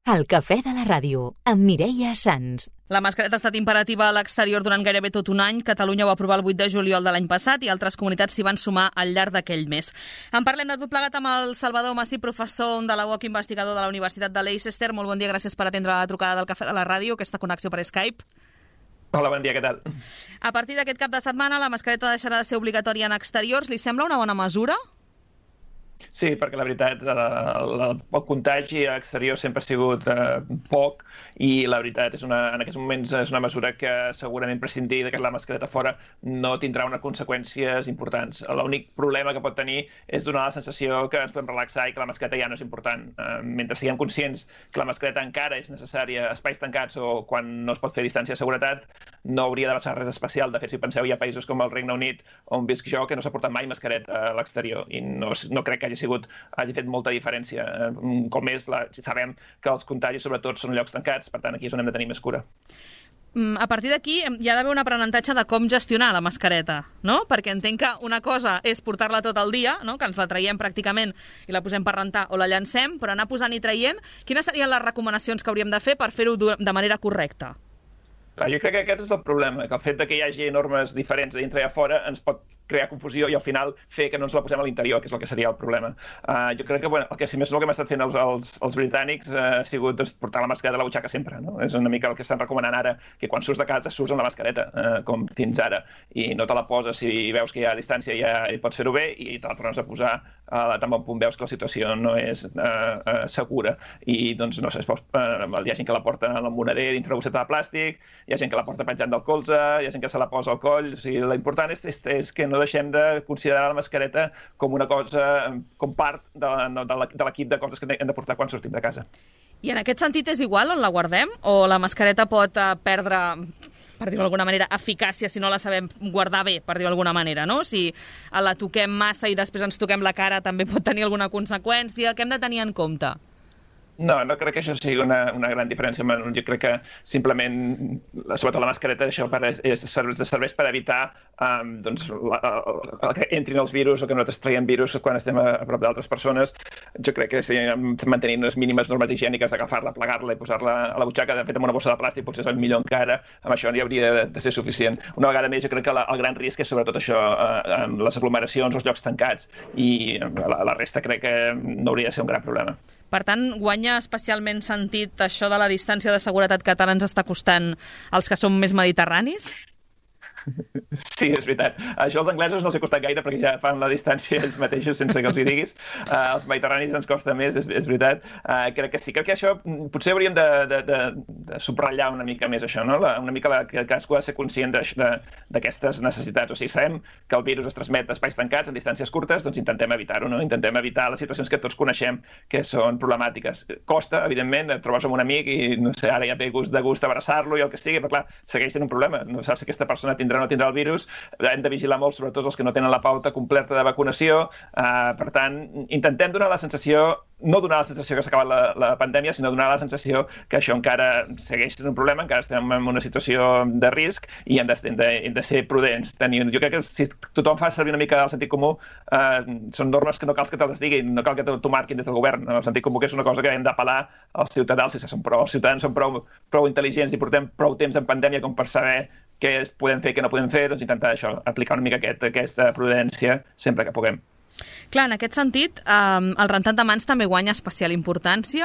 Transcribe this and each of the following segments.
El cafè de la ràdio, amb Mireia Sans. La mascareta ha estat imperativa a l'exterior durant gairebé tot un any. Catalunya ho va aprovar el 8 de juliol de l'any passat i altres comunitats s'hi van sumar al llarg d'aquell mes. En parlem de tot plegat amb el Salvador Masí, professor de la UOC, investigador de la Universitat de Leicester. Molt bon dia, gràcies per atendre la trucada del cafè de la ràdio, aquesta connexió per Skype. Hola, bon dia, què tal? A partir d'aquest cap de setmana, la mascareta deixarà de ser obligatòria en exteriors. Li sembla una bona mesura? Sí, perquè la veritat, el contagi exterior sempre ha sigut poc i la veritat en aquests moments és una mesura que segurament prescindir de la mascareta fora no tindrà unes conseqüències importants. L'únic problema que pot tenir és donar la sensació que ens podem relaxar i que la mascareta ja no és important. Mentre siguem conscients que la mascareta encara és necessària a espais tancats o quan no es pot fer distància de seguretat, no hauria de passar res especial. De fet, si penseu, hi ha països com el Regne Unit on visc jo que no s'ha portat mai mascareta a l'exterior i no crec que hagi fet molta diferència. Com més, sabem que els contagis sobretot són llocs tancats, per tant aquí és on hem de tenir més cura. A partir d'aquí hi ha d'haver un aprenentatge de com gestionar la mascareta, no? Perquè entenc que una cosa és portar-la tot el dia, no? Que ens la traiem pràcticament i la posem per rentar o la llancem, però anar posant i traient, quines serien les recomanacions que hauríem de fer per fer-ho de manera correcta? Jo crec que aquest és el problema, que el fet que hi hagi normes diferents de dintre i a fora ens pot crear confusió i al final fer que no ens la posem a l'interior, que és el que seria el problema. Jo crec que, el que si més no que hem estat fent els britànics ha sigut portar la mascareta a la butxaca sempre, no? És una mica el que estan recomanant ara, que quan surts de casa surts amb la mascareta, com fins ara, i no te la poses si veus que hi ha distància i ja pots fer-ho bé i te la tornes a posar tan bon punt veus que la situació no és segura. I doncs, no sé, hi ha gent que la porta en el monerer dintre la bosseta de plàstic, hi ha gent que la porta penjant del colze, hi ha gent que se la posa al coll. O sigui, l'important és que no deixem de considerar la mascareta com una cosa, com part de l'equip de coses que hem de portar quan sortim de casa. I en aquest sentit és igual on la guardem? O la mascareta pot perdre, per dir-ho d'alguna manera, eficàcia si no la sabem guardar bé, per dir-ho d'alguna manera, no? Si la toquem massa i després ens toquem la cara també pot tenir alguna conseqüència. Què hem de tenir en compte? No crec que això sigui una gran diferència. Jo crec que simplement, sobretot la mascareta, això serveix per evitar que entrin els virus o que nosaltres traiem virus quan estem a prop d'altres persones. Jo crec que si mantenint unes mínimes normes higièniques d'agafar-la, plegar-la i posar-la a la butxaca, de fet amb una bossa de plàstic potser és el millor encara, amb això ja hauria de ser suficient. Una vegada més, jo crec que el gran risc és sobretot això, amb les aglomeracions, els llocs tancats, i la resta crec que no hauria de ser un gran problema. Per tant, guanya especialment sentit això de la distància de seguretat que tant ens està costant als que som més mediterranis? Sí, és veritat. Això als anglesos no els ha costat gaire perquè ja fan la distància ells mateixos sense que els hi diguis. Els mediterranis ens costa més, és veritat. Crec que sí. Crec que això potser hauríem de subratllar una mica més això, no? Una mica que cadascú ha de ser conscient d'aquestes necessitats. O sigui, sabem que el virus es transmet a espais tancats, en distàncies curtes, doncs intentem evitar-ho, no? Intentem evitar les situacions que tots coneixem que són problemàtiques. Costa, evidentment, et trobes amb un amic i, no sé, ara ja ve de gust abraçar-lo i el que sigui, però clar, segueix sent un problema. No saps si aquesta persona tindrà o no tindrà el virus. Hem de vigilar molt, sobretot els que no tenen la pauta completa de vacunació. Per tant, intentem donar la sensació, no donar la sensació que s'ha acabat la pandèmia, sinó donar la sensació que això encara segueix sent un problema, encara estem en una situació de risc i hem de ser prudents. Jo crec que si tothom fa servir una mica el sentit comú, són normes que no cal que te les diguin, no cal que t'ho marquin des del govern. El sentit comú que és una cosa que hem d'apel·lar als ciutadans, els ciutadans són prou intel·ligents i portem prou temps en pandèmia com per saber què podem fer i què no podem fer, doncs intentar això, aplicar una mica aquesta prudència sempre que puguem. Clar, en aquest sentit, el rentat de mans també guanya especial importància?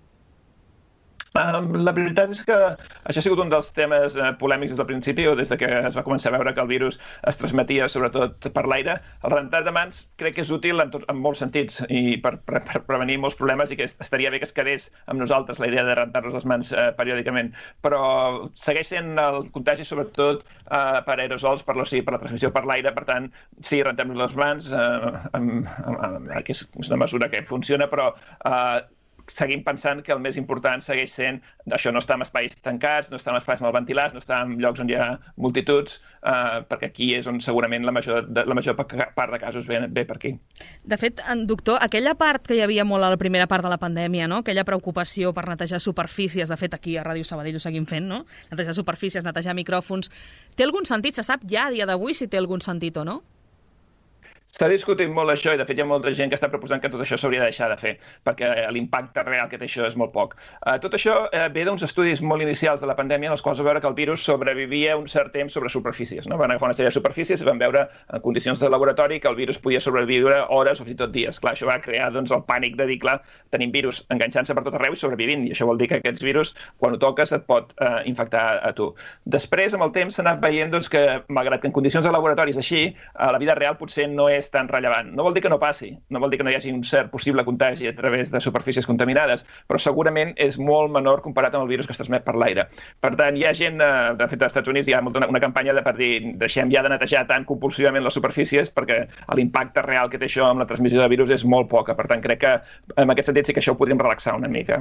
La veritat és que això ha sigut un dels temes polèmics des del principi o des que es va començar a veure que el virus es transmetia sobretot per l'aire. El rentat de mans crec que és útil en molts sentits i per prevenir molts problemes i que estaria bé que es quedés amb nosaltres la idea de rentar-nos les mans periòdicament. Però segueix sent el contagi sobretot per aerosols, per la transmissió per l'aire. Per tant, sí, rentem-nos les mans, que és una mesura que funciona, però seguim pensant que el més important segueix sent això, no estar en espais tancats, no estar en espais mal ventilats, no estar en llocs on hi ha multituds, perquè aquí és on segurament la major part de casos ve per aquí. De fet, doctor, aquella part que hi havia molt a la primera part de la pandèmia, no? Aquella preocupació per netejar superfícies, de fet aquí a Ràdio Sabadell ho seguim fent, no? Netejar superfícies, netejar micròfons, té algun sentit? Se sap ja a dia d'avui si té algun sentit o no? S'ha discutit molt això i, de fet, hi ha molta gent que està proposant que tot això s'hauria de deixar de fer, perquè l'impacte real que té això és molt poc. Tot això ve d'uns estudis molt inicials de la pandèmia, en els quals va veure que el virus sobrevivia un cert temps sobre superfícies. Van agafar una sèrie de superfícies i van veure en condicions de laboratori que el virus podia sobreviure hores o fins i tot dies. Clar, això va crear el pànic de dir, clar, tenim virus enganxant-se per tot arreu i sobrevivint, i això vol dir que aquests virus, quan ho toques, et pot infectar a tu. Després, amb el temps, s'ha anat veient que, malgrat que en condicions de laboratoris així, a la vida real potser no és tan rellevant. No vol dir que no passi, no vol dir que no hi hagi un cert possible contagi a través de superfícies contaminades, però segurament és molt menor comparat amb el virus que es transmet per l'aire. Per tant, hi ha gent, de fet, als Estats Units hi ha una campanya per dir deixem ja de netejar tan compulsivament les superfícies perquè l'impacte real que té això amb la transmissió de virus és molt poca. Per tant, crec que en aquest sentit sí que això ho podríem relaxar una mica.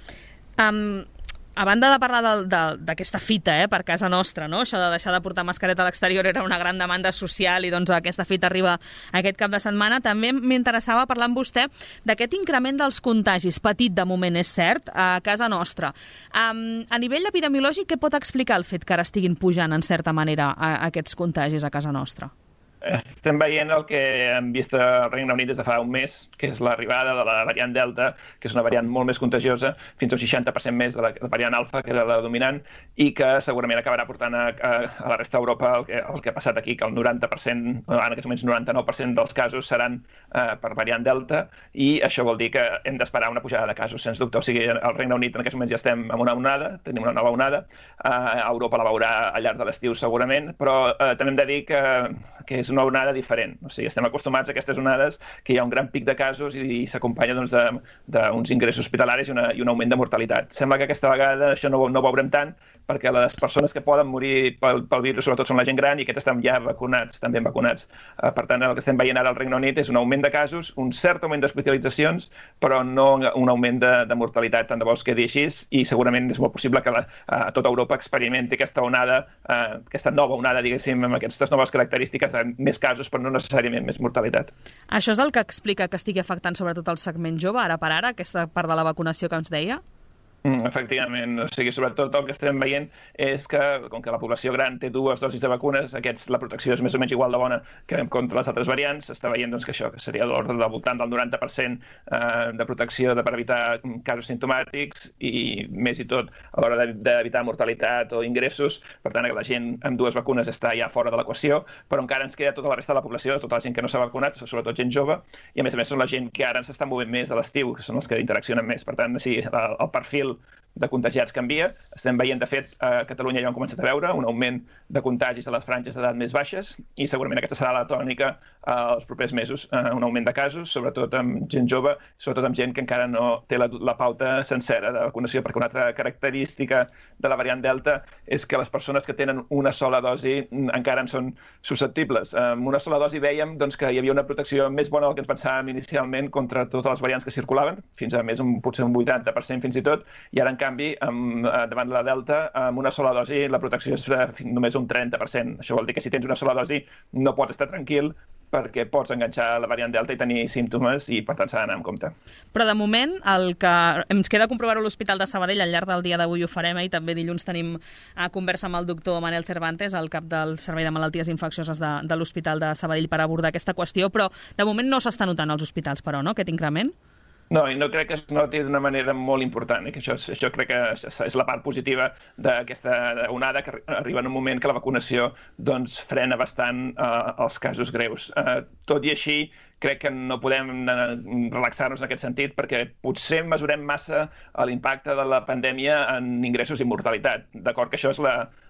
A banda de parlar d'aquesta fita per casa nostra, no? Això de deixar de portar mascareta a l'exterior era una gran demanda social i doncs aquesta fita arriba aquest cap de setmana. També m'interessava parlar amb vostè d'aquest increment dels contagis, petit de moment és cert, a casa nostra. A nivell epidemiològic, què pot explicar el fet que ara estiguin pujant en certa manera aquests contagis a casa nostra? Estem veient el que hem vist al Regne Unit des de fa un mes, que és l'arribada de la variant Delta, que és una variant molt més contagiosa, fins a un 60% més de la variant Alfa, que era la dominant, i que segurament acabarà portant a la resta d'Europa el que ha passat aquí, que el 90%, en aquests moments 99% dels casos seran per variant Delta, i això vol dir que hem d'esperar una pujada de casos, sens dubte. O sigui, al Regne Unit en aquests moments ja estem en una onada, tenim una nova onada, a Europa la veurà al llarg de l'estiu segurament, però també hem de dir que és una onada diferent. O sigui, estem acostumats a aquestes onades que hi ha un gran pic de casos i s'acompanya d'uns ingressos hospitalaris i un augment de mortalitat. Sembla que aquesta vegada això no ho veurem tant, perquè les persones que poden morir pel virus sobretot són la gent gran i aquests estan ja vacunats, també vacunats. Per tant, el que estem veient ara al Regne Unit és un augment de casos, un cert augment d'hospitalitzacions, però no un augment de mortalitat, tant de bo es quedi així, i segurament és molt possible que tota Europa experimenti aquesta onada, aquesta nova onada, diguéssim, amb aquestes noves característiques de més casos, però no necessàriament més mortalitat. Això és el que explica que estigui afectant sobretot el segment jove, ara per ara, aquesta part de la vacunació que ens deia? Efectivament, o sigui, sobretot el que estem veient és que, com que la població gran té 2 dosis de vacunes, la protecció és més o menys igual de bona que contra les altres variants. S'està veient que això que seria l'ordre del voltant del 90% de protecció per evitar casos simptomàtics i més i tot a l'hora d'evitar mortalitat o ingressos. Per tant, la gent amb 2 vacunes està ja fora de l'equació, però encara ens queda tota la resta de la població, tota la gent que no s'ha vacunat, sobretot gent jove, i a més són la gent que ara s'està movent més a l'estiu, que són els que interaccionen més. Per tant, sí, el perfil de contagiats canvia. Estem veient, de fet, a Catalunya ja hem començat a veure un augment de contagis a les franges d'edat més baixes i segurament aquesta serà la tònica els propers mesos, un augment de casos, sobretot amb gent jove, sobretot amb gent que encara no té la pauta sencera de vacunació, perquè una altra característica de la variant Delta és que les persones que tenen una sola dosi encara en són susceptibles. Amb una sola dosi veiem que hi havia una protecció més bona del que ens pensàvem inicialment contra totes les variants que circulaven, fins a més potser un 80% fins i tot, i ara, en canvi, davant la Delta, amb una sola dosi la protecció és només un 30%. Això vol dir que si tens una sola dosi no pots estar tranquil perquè pots enganxar la variant Delta i tenir símptomes i, per tant, s'ha d'anar amb compte. Però, de moment, el que ens queda comprovar-ho a l'Hospital de Sabadell, al llarg del dia d'avui ho farem, i també dilluns tenim a conversa amb el doctor Manel Cervantes, el cap del Servei de Malalties Infeccioses de l'Hospital de Sabadell, per abordar aquesta qüestió, però, de moment, no s'està notant als hospitals, però, no?, aquest increment? No, i no crec que es noti d'una manera molt important. Que això crec que és la part positiva d'aquesta onada, que arriba en un moment que la vacunació frena bastant els casos greus. Tot i així, crec que no podem relaxar-nos en aquest sentit perquè potser mesurem massa l'impacte de la pandèmia en ingressos i mortalitat. D'acord que això és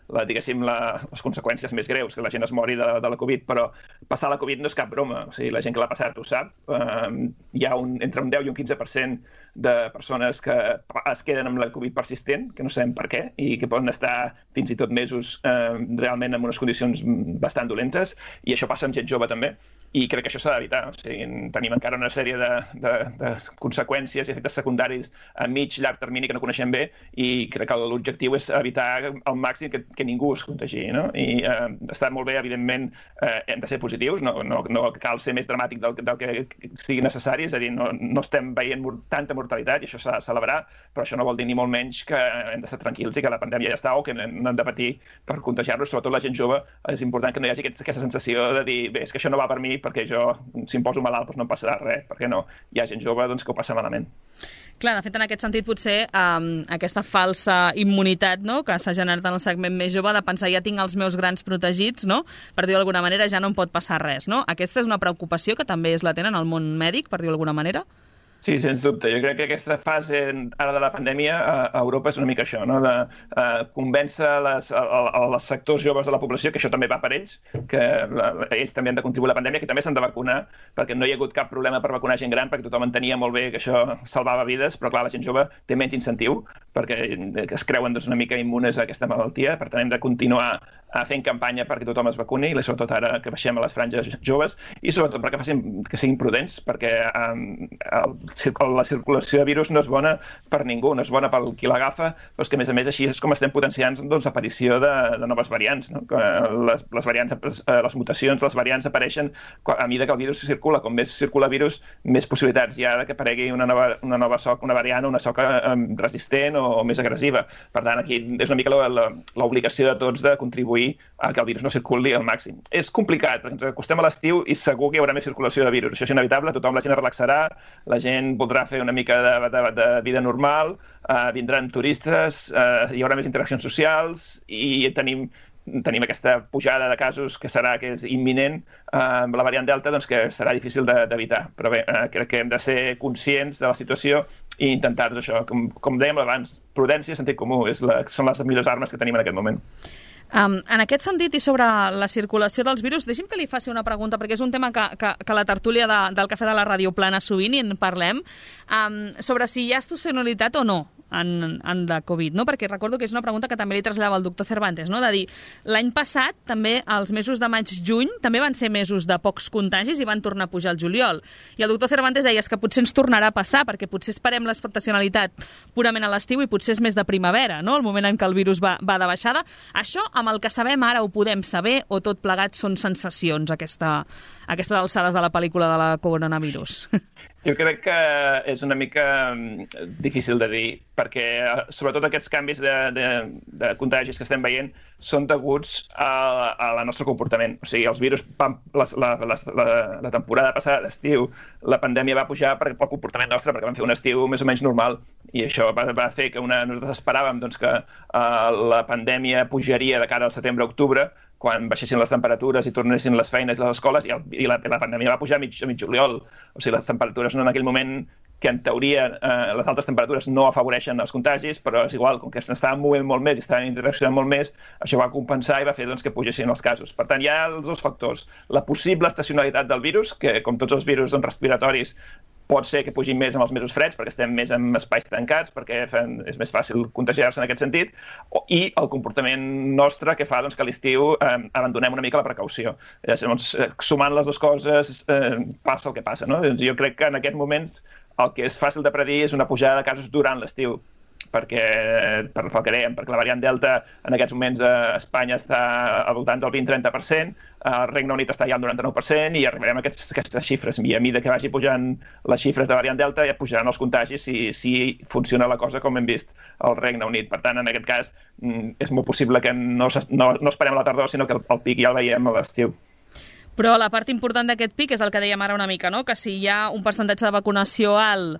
les conseqüències més greus, que la gent es mori de la Covid, però passar la Covid no és cap broma. O sigui, la gent que l'ha passat ho sap. Hi ha entre un 10 i un 15% de persones que es queden amb la Covid persistent, que no sabem per què, i que poden estar fins i tot mesos realment en unes condicions bastant dolentes, i això passa amb gent jove també. I crec que això s'ha d'evitar. O sigui, tenim encara una sèrie de conseqüències i efectes secundaris a llarg termini que no coneixem bé, i crec que l'objectiu és evitar al màxim que ningú es contagi, no? I està molt bé, evidentment, hem de ser positius, no cal ser més dramàtic del que sigui necessari, és a dir, no estem veient tanta mortalitat mortalitat i això s'ha de celebrar, però això no vol dir ni molt menys que hem d'estar tranquils i que la pandèmia ja està o que no hem de patir per contagiar-nos, sobretot la gent jove. És important que no hi hagi aquesta sensació de dir, bé, és que això no va per mi perquè jo, si em poso malalt, doncs no em passarà res, perquè no. Hi ha gent jove doncs, que ho passa malament. Clar, de fet, en aquest sentit, potser aquesta falsa immunitat, no?, que s'ha generat en el segment més jove de pensar ja tinc els meus grans protegits, no?, per dir-ho d'alguna manera, ja no em pot passar res, no? Aquesta és una preocupació que també és latent en el món mèdic, per dir-ho d'alguna manera? Sí, sens dubte. Jo crec que aquesta fase ara de la pandèmia a Europa és una mica això, no? De convèncer els sectors joves de la població, que això també va per ells, que ells també han de contribuir a la pandèmia, que també s'han de vacunar, perquè no hi ha hagut cap problema per vacunar gent gran, perquè tothom entenia molt bé que això salvava vides, però clar, la gent jove té menys incentiu, perquè es creuen doncs, una mica immunes a aquesta malaltia, per tant hem de continuar fent campanya perquè tothom es vacuni, i sobretot ara que baixem a les franges joves, i sobretot perquè que siguin prudents, perquè la circulació de virus no és bona per ningú, no és bona pel qui l'agafa, però és que a més així és com estem potenciant l'aparició de noves variants, no? Les variants, les mutacions, les variants apareixen a mesura que el virus circula. Com més circula virus, més possibilitats hi ha que aparegui una nova soca, una variant o una soca resistent o més agressiva. Per tant, aquí és una mica l'obligació de tots de contribuir a que el virus no circuli al màxim. És complicat, perquè ens acostem a l'estiu i segur que hi haurà més circulació de virus. Això és inevitable, la gent es relaxarà, la gent voldrà fer una mica de vida normal, vindran turistes, hi haurà més interaccions socials i tenim aquesta pujada de casos que és imminent amb la variant Delta, doncs que serà difícil d'evitar. Però bé, crec que hem de ser conscients de la situació i intentar això, com dèiem abans, prudència i sentit comú són les millors armes que tenim en aquest moment. En aquest sentit i sobre la circulació dels virus, deixi'm que li faci una pregunta, perquè és un tema que la tertúlia del Cafè de la Ràdio plana sovint i en parlem, sobre si hi ha estacionalitat o no en la Covid, no? Perquè recordo que és una pregunta que també li traslladava el doctor Cervantes, no? De dir, l'any passat, també els mesos de maig-juny, també van ser mesos de pocs contagis i van tornar a pujar al juliol. I el doctor Cervantes deia que potser ens tornarà a passar, perquè potser esperem l'estacionalitat purament a l'estiu i potser és més de primavera, no?, el moment en què el virus va de baixada. Això, amb el que sabem ara, ho podem saber o tot plegat són sensacions, aquestes alçades de la pel·lícula de la coronavirus? Jo crec que és una mica difícil de dir, perquè sobretot aquests canvis de contagis que estem veient són deguts al nostre comportament. O sigui, els virus, la temporada passada d'estiu, la pandèmia va pujar pel comportament nostre, perquè vam fer un estiu més o menys normal, i això va fer que nosaltres esperàvem doncs, que la pandèmia pujaria de cara al setembre-octubre, quan baixessin les temperatures i tornessin les feines i les escoles, i la pandèmia va pujar a mig juliol. O sigui, les temperatures en aquell moment, que en teoria les altes temperatures no afavoreixen els contagis, però és igual, com que s'estaven movent molt més i estaven interaccionant molt més, això va compensar i va fer doncs, que pugessin els casos. Per tant, hi ha els dos factors. La possible estacionalitat del virus, que com tots els virus respiratoris, pot ser que pugin més en els mesos freds, perquè estem més en espais tancats, perquè és més fàcil contagiar-se en aquest sentit, i el comportament nostre que fa doncs, que a l'estiu abandonem una mica la precaució. Llavors, sumant les dues coses, passa el que passa, no? Jo crec que en aquest moment el que és fàcil de predir és una pujada de casos durant l'estiu, perquè que dèiem, perquè la variant Delta en aquests moments a Espanya està al voltant del 20-30%, el Regne Unit està ja al 99% i arribarem a aquestes xifres. I a mesura que vagi pujant les xifres de variant Delta ja pujaran els contagis si funciona la cosa com hem vist al Regne Unit. Per tant, en aquest cas, és molt possible que no esperem a la tardor, sinó que el pic ja el veiem a l'estiu. Però la part important d'aquest pic és el que dèiem ara una mica, no? Que si hi ha un percentatge de vacunació alt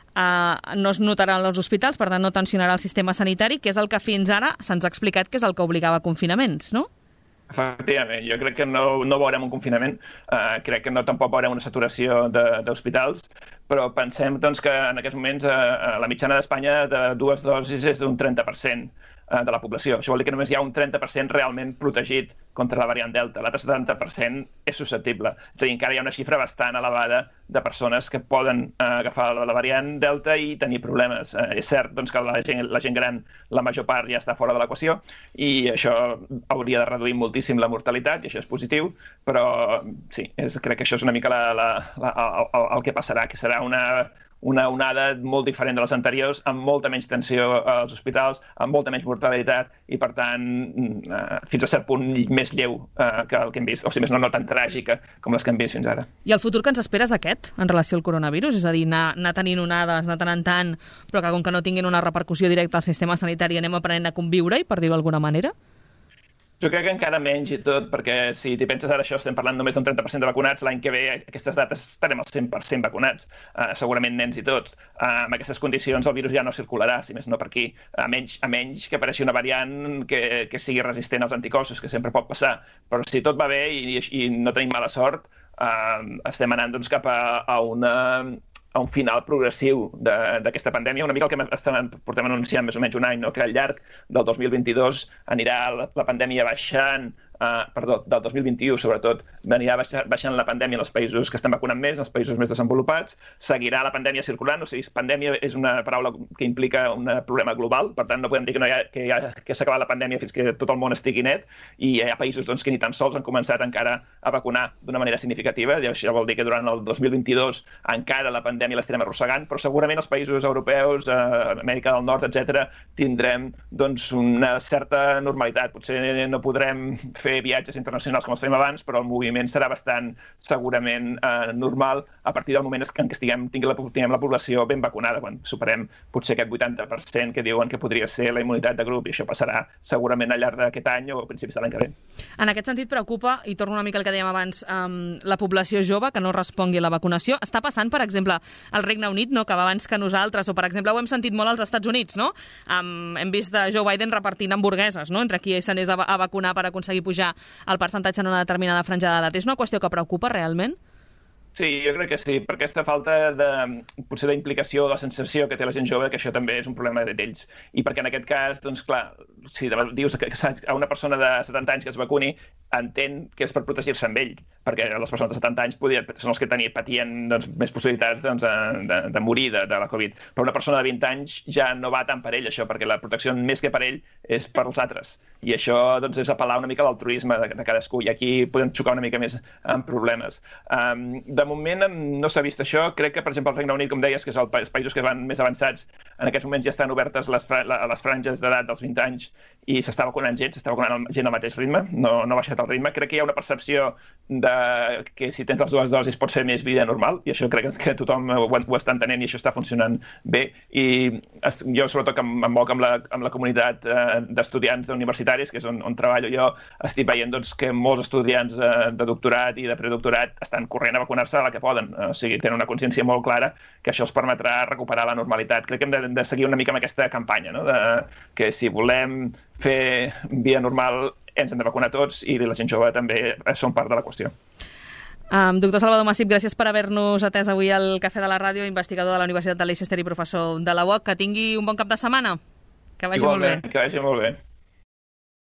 no es notarà als hospitals, per tant no tensionarà el sistema sanitari, que és el que fins ara se'ns ha explicat que és el que obligava a confinaments, no? Efectivament, jo crec que no veurem un confinament, crec que tampoc veurem una saturació d'hospitals, però pensem doncs, que en aquests moments la mitjana d'Espanya de 2 dosis és d'un 30% de la població. Això vol dir que només hi ha un 30% realment protegit contra la variant Delta. L'altre 70% és susceptible. És a dir, encara hi ha una xifra bastant elevada de persones que poden agafar la variant Delta i tenir problemes. És cert doncs, que la gent gran, la major part ja està fora de l'equació i això hauria de reduir moltíssim la mortalitat i això és positiu, però sí, crec que això és una mica el que passarà, que serà una onada molt diferent de les anteriors, amb molta menys tensió als hospitals, amb molta menys mortalitat i, per tant, fins a cert punt més lleu que el que hem vist, o sigui, més no tan tràgica com les que hem vist fins ara. I el futur que ens espera és aquest, en relació al coronavirus? És a dir, anar tenint onades de tant en tant, però que com que no tinguin una repercussió directa al sistema sanitari anem aprenent a conviure-hi, per dir-ho d'alguna manera? Jo crec que encara menys i tot, perquè si t'hi penses ara això, estem parlant només d'un 30% de vacunats, l'any que ve a aquestes dates estarem al 100% vacunats, segurament nens i tots. Amb aquestes condicions el virus ja no circularà, si més no per aquí, a menys que apareixi una variant que sigui resistent als anticossos, que sempre pot passar. Però si tot va bé i no tenim mala sort, estem anant doncs, cap a un final progressiu d'aquesta pandèmia, una mica el que portem anunciant més o menys un any, no? Que al llarg del 2022 anirà la pandèmia baixant, del 2021 sobretot, anirà baixant la pandèmia en els països que estan vacunant més, en els països més desenvolupats, seguirà la pandèmia circulant, o sigui, pandèmia és una paraula que implica un problema global, per tant no podem dir que s'ha acabat la pandèmia fins que tot el món estigui net, i hi ha països doncs, que ni tan sols han començat encara a vacunar d'una manera significativa, i això vol dir que durant el 2022 encara la pandèmia l'estarem arrossegant, però segurament els països europeus, Amèrica del Nord, etc., tindrem doncs, una certa normalitat. Potser no podrem fer viatges internacionals com els fèiem abans, però el moviment serà bastant segurament normal a partir del moment en què tinguem la població ben vacunada, quan superem potser aquest 80% que diuen que podria ser la immunitat de grup, i això passarà segurament al llarg d'aquest any o a principis de l'any que ve. En aquest sentit preocupa, i torno una mica al que dèiem abans, la població jove que no respongui a la vacunació. Està passant, per exemple, al Regne Unit, no?, que va abans que nosaltres, o per exemple ho hem sentit molt als Estats Units, no? Hem vist Joe Biden repartint hamburgueses, no?, entre qui s'anés a vacunar per aconseguir pujar el percentatge en una determinada franja d'edat. És una qüestió que preocupa realment? Sí, jo crec que sí, per aquesta falta potser d'implicació, de la sensació que té la gent jove, que això també és un problema d'ells. I perquè en aquest cas, doncs clar, si dius que a una persona de 70 anys que es vacuni, entén que és per protegir-se amb ell, perquè les persones de 70 anys són els que patien doncs, més possibilitats doncs, de morir de la Covid. Però una persona de 20 anys ja no va tant per ell, això, perquè la protecció més que per ell és per als altres. I això doncs, és apel·lar una mica a l'altruisme de cadascú, i aquí podem xocar una mica més amb problemes. De moment no s'ha vist això. Crec que, per exemple, el Regne Unit, com deies, que és els països que van més avançats, en aquests moments ja estan obertes les franges d'edat dels 20 anys i s'està vacunant gent al mateix ritme, no ha baixat el ritme. Crec que hi ha una percepció de que si tens les dues dosis pots fer més vida normal, i això crec que tothom ho està entenent i això està funcionant bé. I jo, sobretot, que em moc amb la comunitat d'estudiants universitaris, que és on treballo jo, estic veient doncs, que molts estudiants de doctorat i de predoctorat estan corrent a vacunar-se a la que poden. O sigui, tenen una consciència molt clara que això els permetrà recuperar la normalitat. Crec que hem de seguir una mica amb aquesta campanya, no? Que si volem fer vida normal ens hem de vacunar tots, i la gent jove també són part de la qüestió. Doctor Salvador Massip, gràcies per haver-nos atès avui al Cafè de la Ràdio, investigador de la Universitat de Leicester i professor de la UOC. Que tingui un bon cap de setmana. Que vagi molt bé. Que vagi molt bé.